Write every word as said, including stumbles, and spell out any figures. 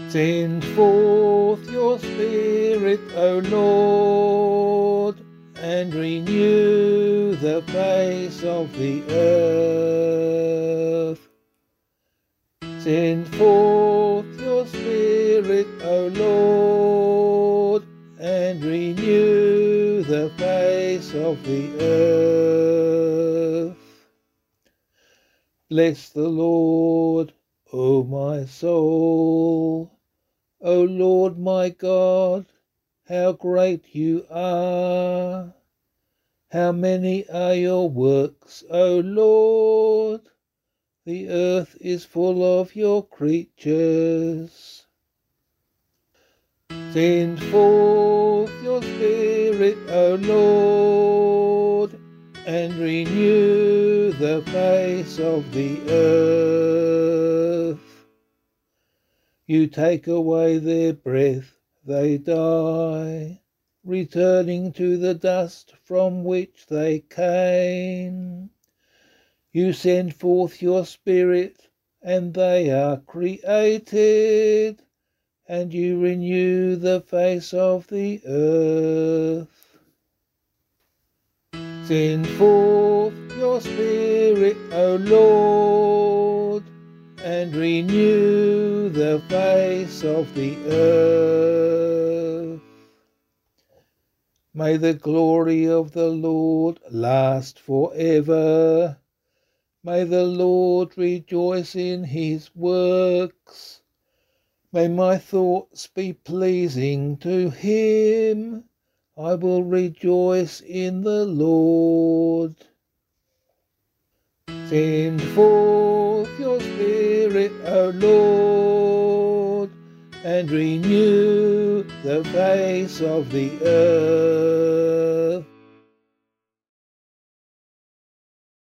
Send forth your Spirit, O Lord, and renew the face of the earth. Send forth your Spirit, O Lord, and renew the face of the earth. Bless the Lord, O my soul. O Lord my God, how great you are! How many are your works, O Lord! The earth is full of your creatures. Send forth your Spirit, O Lord, and renew the face of the earth. You take away their breath, they die, returning to the dust from which they came. You send forth your Spirit, and they are created, and you renew the face of the earth. Send forth your Spirit, O Lord, and renew the face of the earth. May the glory of the Lord last forever. May the Lord rejoice in his works. May my thoughts be pleasing to him. I will rejoice in the Lord. Send forth your Spirit, O Lord, and renew the face of the earth.